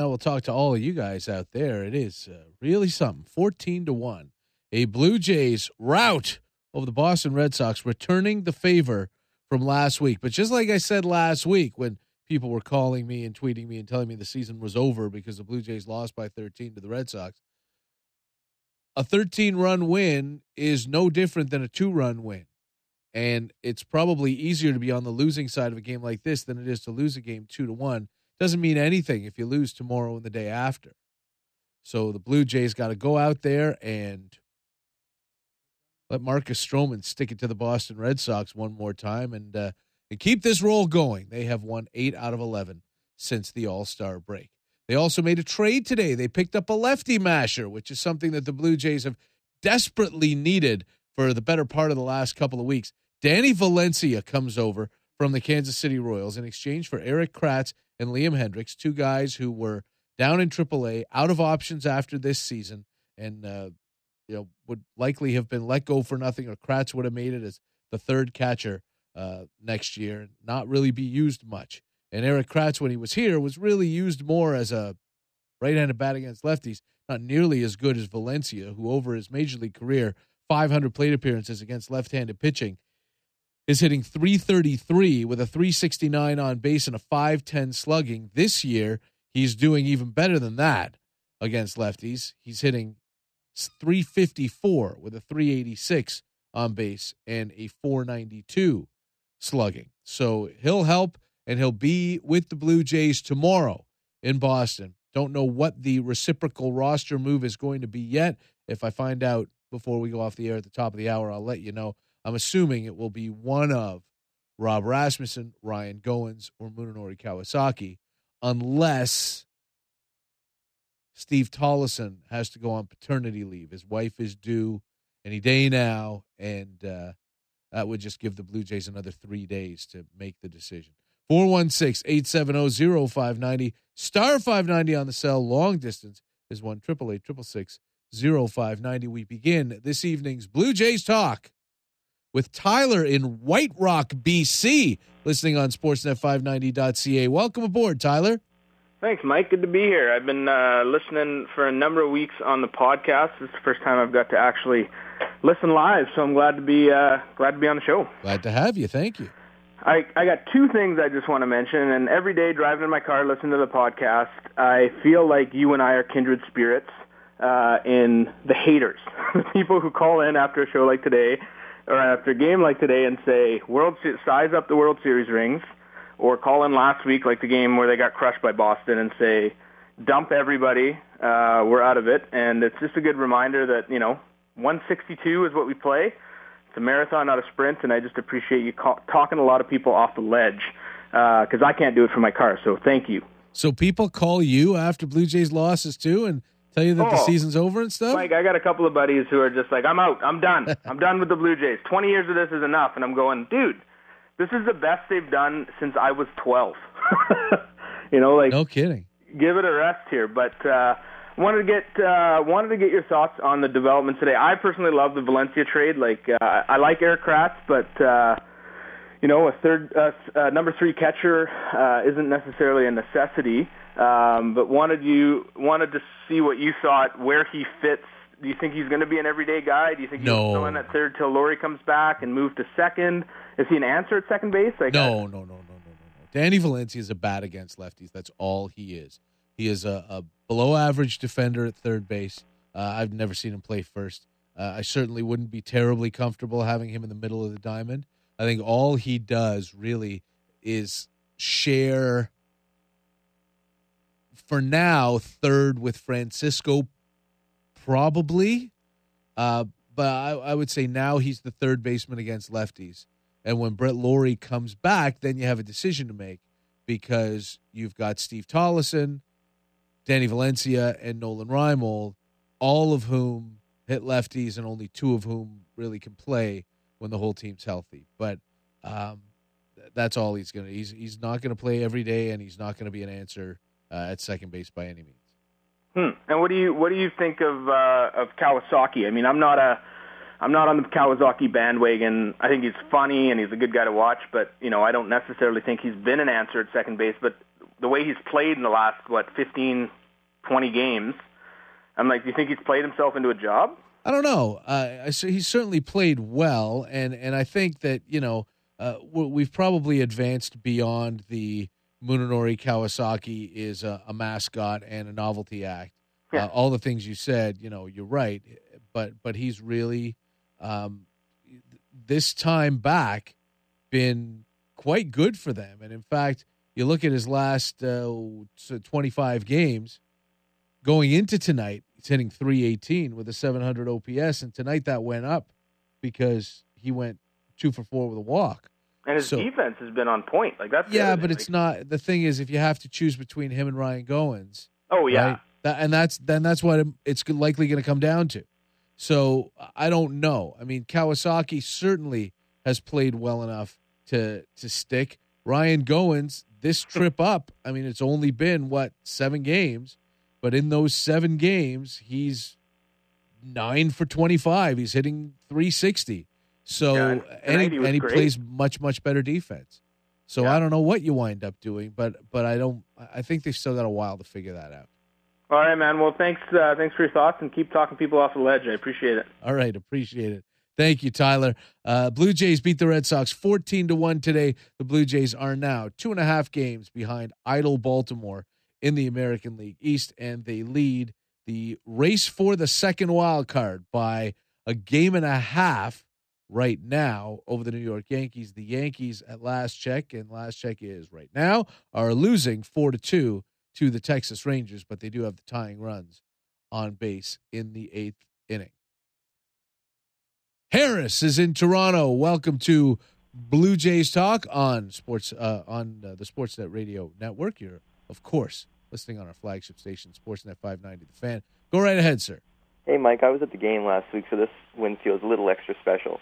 Now we'll talk to all of you guys out there. It is really something. 14-1. A Blue Jays rout over the Boston Red Sox, returning the favor from last week. But just like I said last week when people were calling me and tweeting me and telling me the season was over because the Blue Jays lost by 13 to the Red Sox, a 13-run win is no different than a 2-run win. And it's probably easier to be on the losing side of a game like this than it is to lose a game 2-1. Doesn't mean anything if you lose tomorrow and the day after. So the Blue Jays got to go out there and let Marcus Stroman stick it to the Boston Red Sox one more time and keep this roll going. They have won 8 out of 11 since the All-Star break. They also made a trade today. They picked up a lefty masher, which is something that the Blue Jays have desperately needed for the better part of the last couple of weeks. Danny Valencia comes over from the Kansas City Royals in exchange for Eric Kratz and Liam Hendriks, two guys who were down in AAA, out of options after this season, and would likely have been let go for nothing, or Kratz would have made it as the third catcher next year and not really be used much. And Eric Kratz, when he was here, was really used more as a right-handed bat against lefties, not nearly as good as Valencia, who over his major league career, 500 plate appearances against left-handed pitching, is hitting .333 with a .369 on base and a .510 slugging. This year, he's doing even better than that against lefties. He's hitting .354 with a .386 on base and a .492 slugging. So he'll help, and he'll be with the Blue Jays tomorrow in Boston. Don't know what the reciprocal roster move is going to be yet. If I find out before we go off the air at the top of the hour, I'll let you know. I'm assuming it will be one of Rob Rasmussen, Ryan Goins, or Munenori Kawasaki, unless Steve Tollison has to go on paternity leave. His wife is due any day now, and that would just give the Blue Jays another 3 days to make the decision. 416-870-0590, star 590 on the cell. Long distance is 1-888-666-0590. We begin this evening's Blue Jays Talk with Tyler in White Rock, BC, listening on sportsnet590.ca. Welcome aboard, Tyler. Thanks, Mike. Good to be here. I've been listening for a number of weeks on the podcast. This is the first time I've got to actually listen live, so I'm glad to be on the show. Glad to have you. Thank you. I got two things I just want to mention, and every day driving in my car listening to the podcast, I feel like you and I are kindred spirits in the haters, the people who call in after a show like today or after a game like today and say, size up the World Series rings, or call in last week like the game where they got crushed by Boston and say, dump everybody, we're out of it. And it's just a good reminder that, 162 is what we play. It's a marathon, not a sprint, and I just appreciate you talking a lot of people off the ledge because I can't do it from my car, so thank you. So people call you after Blue Jays losses too and tell you that the season's over and stuff? Mike, I got a couple of buddies who are just like, I'm out, I'm done. I'm done with the Blue Jays. 20 years of this is enough. And I'm going, dude, this is the best they've done since I was 12. No kidding. Give it a rest here. But wanted to get your thoughts on the development today. I personally love the Valencia trade. I like Eric Kratz, but a number 3 catcher isn't necessarily a necessity. But wanted to see what you thought, where he fits. Do you think he's going to be an everyday guy? Do you think he's still in at third till Laurie comes back and move to second? Is he an answer at second base? No. Danny Valencia is a bat against lefties. That's all he is. He is a below-average defender at third base. I've never seen him play first. I certainly wouldn't be terribly comfortable having him in the middle of the diamond. I think all he does really is share, for now, third with Francisco, probably. But I would say now he's the third baseman against lefties. And when Brett Laurie comes back, then you have a decision to make because you've got Steve Tollison, Danny Valencia, and Nolan Reimold, all of whom hit lefties and only 2 of whom really can play when the whole team's healthy. But that's all he's going to. He's not going to play every day, and he's not going to be an answer at second base by any means. And what do you think of Kawasaki? I mean, I'm not on the Kawasaki bandwagon. I think he's funny and he's a good guy to watch, but I don't necessarily think he's been an answer at second base. But the way he's played in the last, 15, 20 games, I'm like, do you think he's played himself into a job? I don't know. He's certainly played well, and I think that, we've probably advanced beyond the Munenori Kawasaki is a mascot and a novelty act. Yeah. All the things you said, you're right, but he's really this time back been quite good for them. And in fact, you look at his last 25 games going into tonight, he's hitting .318 with a 700 OPS, and tonight that went up because he went 2 for 4 with a walk. And his defense has been on point. Like that's but it's not. The thing is, if you have to choose between him and Ryan Goins, oh yeah, right, that's what it's likely going to come down to. So I don't know. I mean, Kawasaki certainly has played well enough to stick. Ryan Goins, this trip up, I mean, it's only been 7 games. But in those 7 games, he's 9 for 25. He's hitting .360. So and he plays much better defense. So I don't know what you wind up doing, but I think they've still got a while to figure that out. All right, man. Well, thanks for your thoughts, and keep talking people off the ledge. I appreciate it. All right, appreciate it. Thank you, Tyler. Blue Jays beat the Red Sox 14-1 today. The Blue Jays are now 2.5 games behind idle Baltimore in the American League East, and they lead the race for the second wild card by a game and a half right now over the New York Yankees. The Yankees at last check, and last check is right now, are losing 4-2 to the Texas Rangers, but they do have the tying runs on base in the 8th inning. Harris is in Toronto. Welcome to Blue Jays Talk on sports on the Sportsnet Radio Network. You're, of course, listening on our flagship station, Sportsnet 590 The Fan. Go right ahead, sir. Hey, Mike. I was at the game last week, so this win feels a little extra special.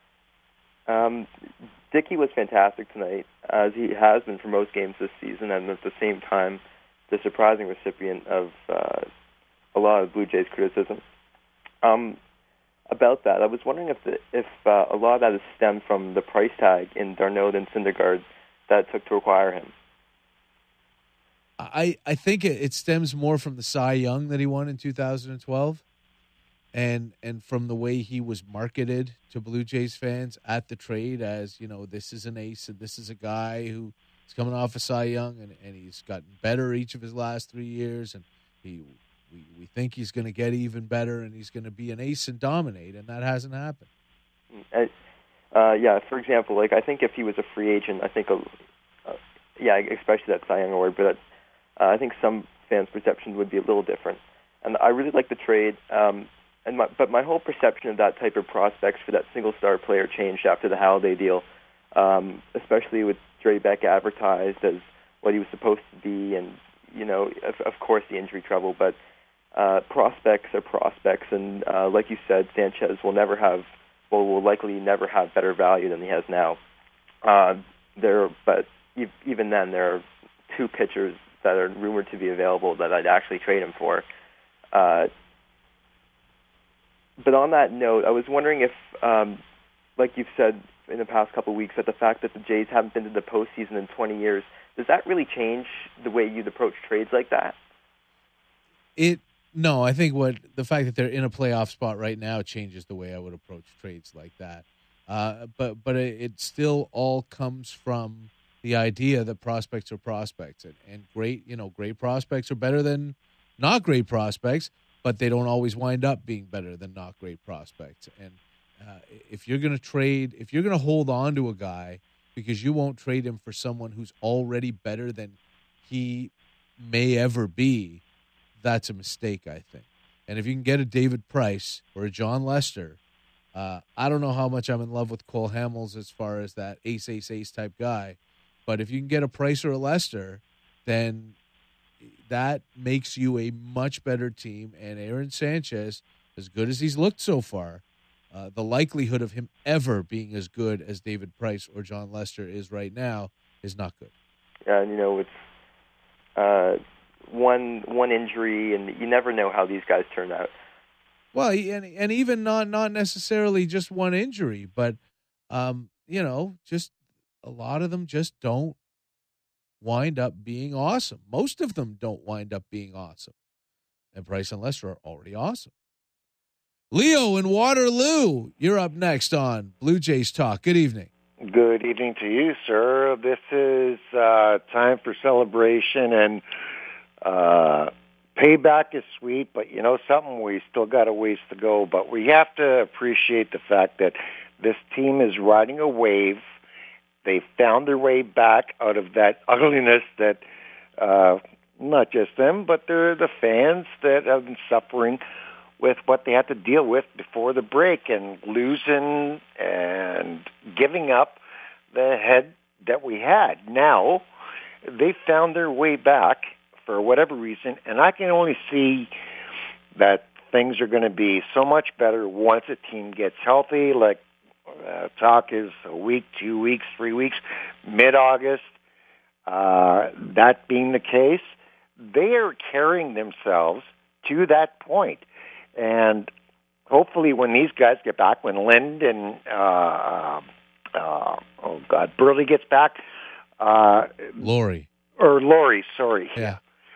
Dickey was fantastic tonight, as he has been for most games this season, and at the same time, the surprising recipient of a lot of Blue Jays criticism. About that, I was wondering if a lot of that is stemmed from the price tag in d'Arnaud and Syndergaard that it took to acquire him. I think it stems more from the Cy Young that he won in 2012, and from the way he was marketed to Blue Jays fans at the trade as, this is an ace and this is a guy who is coming off a Cy Young and he's gotten better each of his last 3 years, and we think he's going to get even better and he's going to be an ace and dominate, and that hasn't happened. For example, I think if he was a free agent, I think, especially that Cy Young award, but I think some fans' perception would be a little different. And I really like the trade, but my whole perception of that type of prospects for that single-star player changed after the Halladay deal, especially with Dre Beck advertised as what he was supposed to be, and, of course the injury trouble, but prospects are prospects, and like you said, Sanchez will likely never have better value than he has now. But even then, there are 2 pitchers that are rumored to be available that I'd actually trade him for. But on that note, I was wondering if, like you've said in the past couple of weeks, that the fact that the Jays haven't been to the postseason in 20 years, does that really change the way you'd approach trades like that? No, I think the fact that they're in a playoff spot right now changes the way I would approach trades like that. But it still all comes from the idea that prospects are prospects, and great prospects are better than not great prospects, but they don't always wind up being better than not great prospects. And if you're going to hold on to a guy because you won't trade him for someone who's already better than he may ever be, that's a mistake, I think. And if you can get a David Price or a John Lester, I don't know how much I'm in love with Cole Hamels as far as that ace type guy, but if you can get a Price or a Lester, then that makes you a much better team. And Aaron Sanchez, as good as he's looked so far, the likelihood of him ever being as good as David Price or John Lester is right now is not good. Yeah, and it's one injury, and you never know how these guys turn out. Well, and even not necessarily just one injury, but just a lot of them just don't wind up being awesome. Most of them don't wind up being awesome. And Price and Lester are already awesome. Leo in Waterloo, you're up next on Blue Jays Talk. Good evening. Good evening to you, sir. This is time for celebration, and payback is sweet, but you know something, we still got a ways to go. But we have to appreciate the fact that this team is riding a wave. They found their way back out of that ugliness that not just them, but they're the fans that have been suffering with what they had to deal with before the break and losing and giving up the head that we had. Now, they found their way back for whatever reason, and I can only see that things are going to be so much better once a team gets healthy, like talk is a week, 2 weeks, 3 weeks, mid-August. That being the case, they are carrying themselves to that point. And hopefully when these guys get back, when Lind and, Burley gets back. Laurie, sorry. Yeah.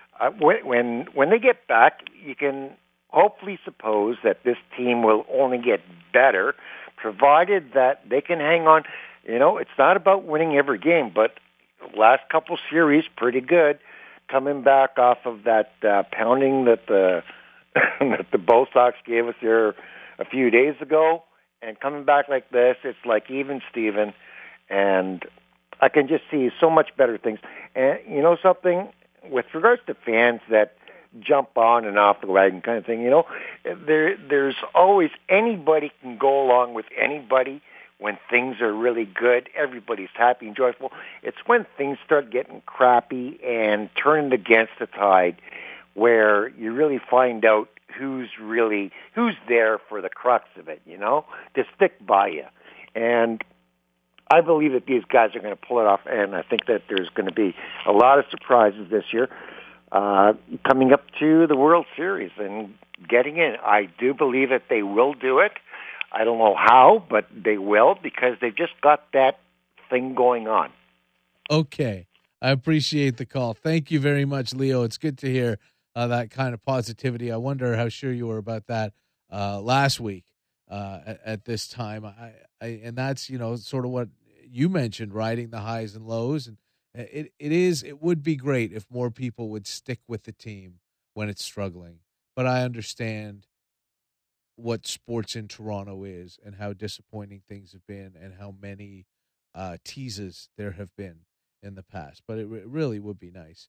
When they get back, you can hopefully suppose that this team will only get better, provided that they can hang on. You know, it's not about winning every game, but last couple series, pretty good. Coming back off of that pounding that the that the Bo Sox gave us there a few days ago, and coming back like this, it's like even Steven, and I can just see so much better things. And you know something, with regards to fans that jump on and off the wagon kind of thing, you know, there's always anybody can go along with anybody. When things are really good, everybody's happy and joyful. It's when things start getting crappy and turning against the tide where you really find out who's there for the crux of it, you know, to stick by you. And I believe that these guys are going to pull it off, and I think that there's going to be a lot of surprises this year coming up to the World Series and getting in. I do believe that they will do it. I don't know how, but they will, because they've just got that thing going on. Okay. I appreciate the call. Thank you very much, Leo. It's good to hear that kind of positivity. I wonder how sure you were about that last week at this time. And that's, you know, sort of what you mentioned, riding the highs and lows. And it would be great if more people would stick with the team when it's struggling. But I understand what sports in Toronto is and how disappointing things have been and how many teases there have been in the past. But it really would be nice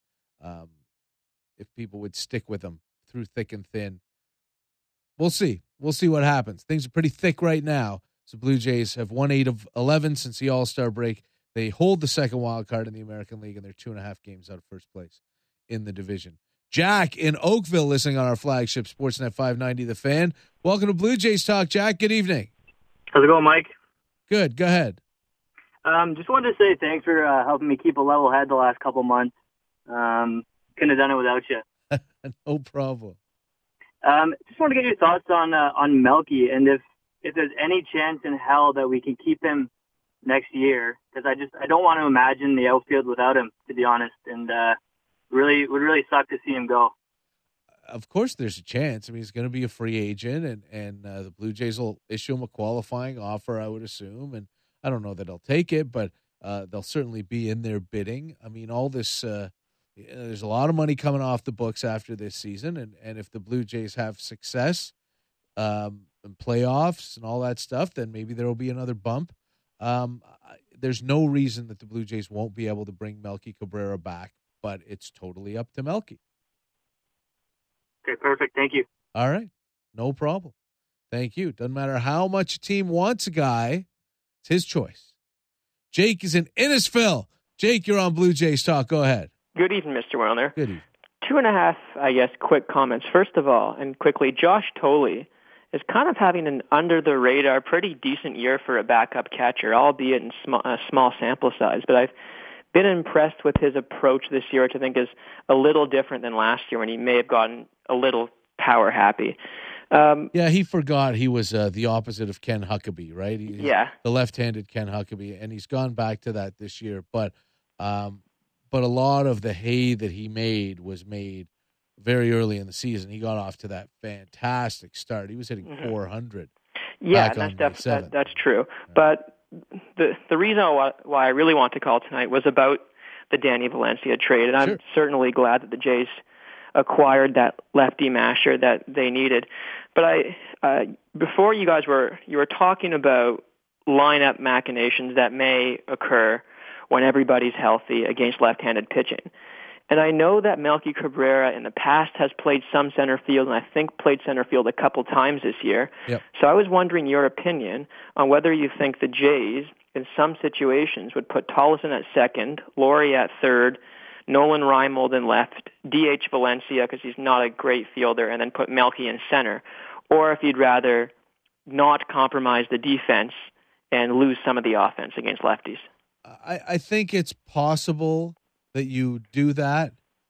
if people would stick with them through thick and thin. We'll see. We'll see what happens. Things are pretty thick right now. So Blue Jays have won 8 of 11 since the All-Star break. They hold the second wild card in the American League, and they're 2.5 games out of first place in the division. Jack in Oakville listening on our flagship Sportsnet 590 The Fan. Welcome to Blue Jays Talk, Jack. Good evening. How's it going, Mike? Good. Go ahead. Just wanted to say thanks for helping me keep a level head the last couple months. Couldn't have done it without you. No problem. Just want to get your thoughts on Melky, and if there's any chance in hell that we can keep him next year, because I don't want to imagine the outfield without him, to be honest, and would really suck to see him go. Of course there's a chance. I mean, he's going to be a free agent, and the Blue Jays will issue him a qualifying offer, I would assume, and I don't know that he'll take it, but they'll certainly be in their bidding. I mean, all this there's a lot of money coming off the books after this season, and if the Blue Jays have success and playoffs and all that stuff, then maybe there will be another bump. There's no reason that the Blue Jays won't be able to bring Melky Cabrera back, but it's totally up to Melky. Okay, perfect. Thank you. All right. No problem. Thank you. Doesn't matter how much a team wants a guy. It's his choice. Jake is in Innisfil. Jake, you're on Blue Jays Talk. Go ahead. Good evening, Mr. Werner. Good evening. 2.5, I guess, quick comments. First of all, and quickly, Josh Tolley is kind of having an under-the-radar, pretty decent year for a backup catcher, albeit in small sample size. But I've been impressed with his approach this year, which I think is a little different than last year when he may have gotten a little power-happy. Yeah, he forgot he was the opposite of Ken Huckabee, right? Yeah. The left-handed Ken Huckabee, and he's gone back to that this year. But but a lot of the hay that he made was made very early in the season. He got off to that fantastic start. He was hitting 400. Yeah, and that's true. But the reason why I really want to call tonight was about the Danny Valencia trade, and I'm certainly glad that the Jays acquired that lefty masher that they needed. But before you were talking about lineup machinations that may occur when everybody's healthy against left-handed pitching. And I know that Melky Cabrera in the past has played some center field, and I think played center field a couple times this year. Yep. So I was wondering your opinion on whether you think the Jays, in some situations, would put Tollefson at second, Laurie at third, Nolan Reimold in left, DH Valencia because he's not a great fielder, and then put Melky in center. Or if you'd rather not compromise the defense and lose some of the offense against lefties. I think it's possible that you do that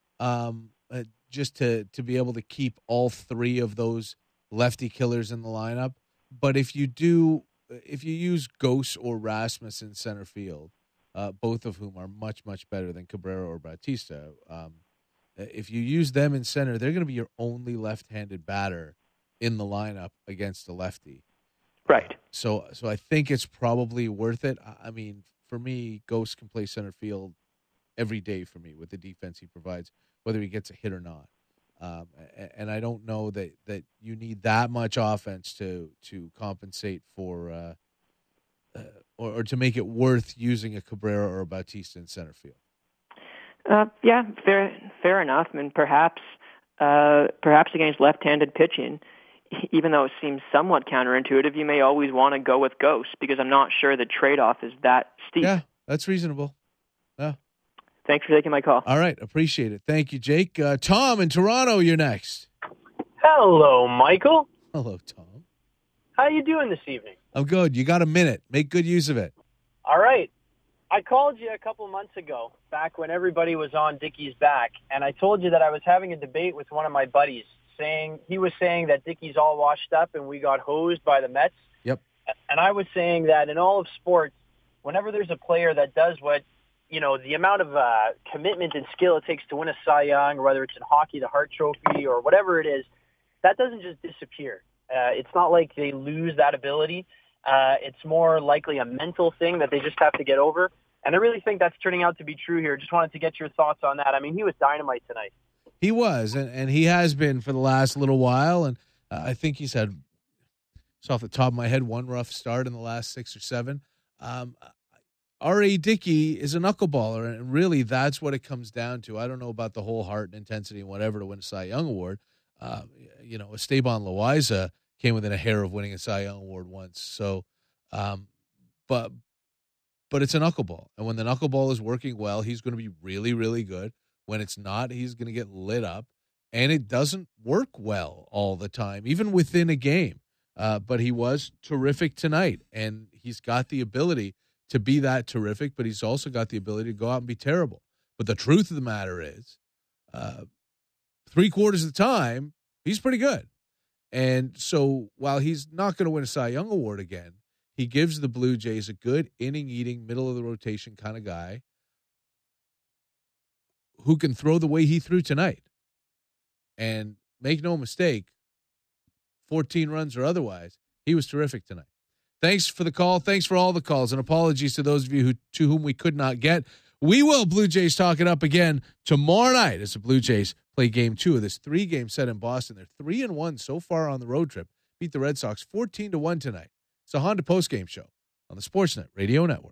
just to be able to keep all three of those lefty killers in the lineup. But if you use Ghost or Rasmus in center field, both of whom are much, much better than Cabrera or Bautista, if you use them in center, they're going to be your only left-handed batter in the lineup against a lefty. Right. So I think it's probably worth it. I mean, for me, Ghost can play center field every day for me with the defense he provides, whether he gets a hit or not. And I don't know that you need that much offense to compensate for or to make it worth using a Cabrera or a Bautista in center field. Yeah, fair enough. I mean, perhaps against left-handed pitching, even though it seems somewhat counterintuitive, you may always want to go with Ghost because I'm not sure the trade-off is that steep. Yeah, that's reasonable. Yeah. Thanks for taking my call. All right, appreciate it. Thank you, Jake. Tom in Toronto, you're next. Hello, Michael. Hello, Tom. How you doing this evening? I'm good. You got a minute. Make good use of it. All right. I called you a couple months ago, back when everybody was on Dickey's back, and I told you that I was having a debate with one of my buddies. He was saying that Dickey's all washed up and we got hosed by the Mets. Yep. And I was saying that in all of sports, whenever there's a player that does what, the amount of commitment and skill it takes to win a Cy Young, or whether it's in hockey, the Hart Trophy, or whatever it is, that doesn't just disappear. It's not like they lose that ability. It's more likely a mental thing that they just have to get over. And I really think that's turning out to be true here. Just wanted to get your thoughts on that. I mean, he was dynamite tonight. He was, and he has been for the last little while. And I think he's had, it's off the top of my head, one rough start in the last 6 or 7. R.A. Dickey is a knuckleballer, and really that's what it comes down to. I don't know about the whole heart and intensity and whatever to win a Cy Young Award. Esteban Loaiza came within a hair of winning a Cy Young Award once. So, but it's a knuckleball. And when the knuckleball is working well, he's going to be really, really good. When it's not, he's going to get lit up. And it doesn't work well all the time, even within a game. But he was terrific tonight, and he's got the ability to be that terrific, but he's also got the ability to go out and be terrible. But the truth of the matter is, 3/4 of the time, he's pretty good. And so while he's not going to win a Cy Young Award again, he gives the Blue Jays a good inning-eating, middle-of-the-rotation kind of guy who can throw the way he threw tonight. And make no mistake, 14 runs or otherwise, he was terrific tonight. Thanks for the call. Thanks for all the calls, and apologies to those of you to whom we could not get. We will Blue Jays talk it up again tomorrow night as the Blue Jays play Game 2 of this 3-game set in Boston. They're 3-1 so far on the road trip. Beat the Red Sox 14-1 tonight. It's a Honda postgame show on the Sportsnet Radio Network.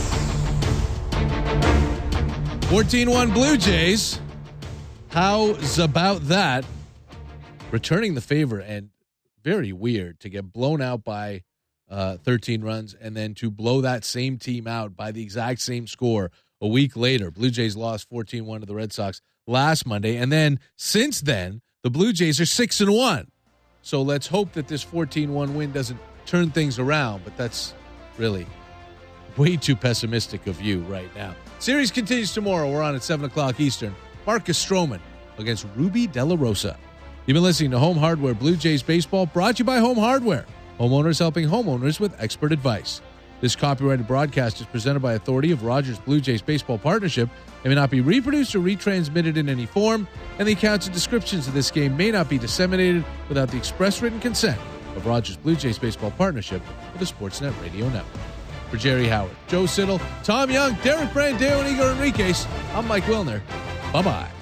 14-1 Blue Jays. How's about that? Returning the favor, and very weird to get blown out by 13 runs and then to blow that same team out by the exact same score a week later. Blue Jays lost 14-1 to the Red Sox last Monday, and then since then, the Blue Jays are 6-1. So let's hope that this 14-1 win doesn't turn things around, but that's really way too pessimistic of you right now. Series continues tomorrow. We're on at 7 o'clock Eastern. Marcus Stroman against Ruby De La Rosa. You've been listening to Home Hardware Blue Jays Baseball, brought to you by Home Hardware. Homeowners helping homeowners with expert advice. This copyrighted broadcast is presented by authority of Rogers Blue Jays Baseball Partnership and may not be reproduced or retransmitted in any form, and the accounts and descriptions of this game may not be disseminated without the express written consent of Rogers Blue Jays Baseball Partnership or the Sportsnet Radio Network. For Jerry Howard, Joe Siddall, Tom Young, Derek Brandeo, and Igor Enriquez, I'm Mike Wilner. Bye-bye.